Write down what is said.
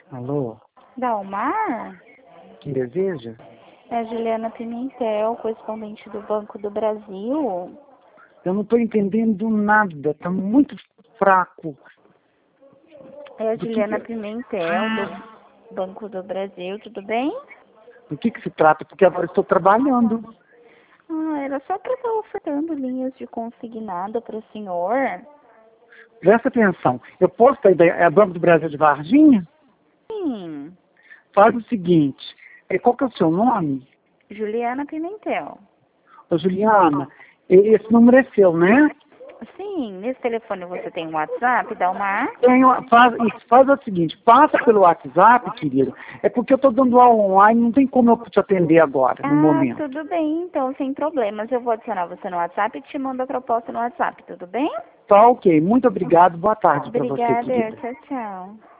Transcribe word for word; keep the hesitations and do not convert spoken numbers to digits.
Alô, Dalmar? quem deseja? É a Juliana Pimentel, correspondente do Banco do Brasil. Eu não estou entendendo nada, está muito fraco. É a Do que Juliana que... Pimentel, Ah, do Banco do Brasil, tudo bem? do que, que se trata? Porque agora estou trabalhando. Ah, era só para estar ofertando linhas de consignado para o senhor. Presta atenção. Eu posso sair da é Banco do Brasil de Varginha? Sim, Faz o seguinte. é, Qual que é o seu nome? Juliana Pimentel. Ô, Juliana, e- esse número é seu, né? Sim, nesse telefone você tem um WhatsApp, Dalmar? Tenho, faz, isso, faz o seguinte, passa pelo WhatsApp, querido. É porque eu estou dando aula online, não tem como eu te atender agora, no Ah, momento. tudo bem, então, sem problemas. Eu vou adicionar você no WhatsApp e te mando a proposta no WhatsApp, tudo bem? Tá ok. Muito obrigado. Boa tarde para você, Obrigada, querida. tchau, tchau.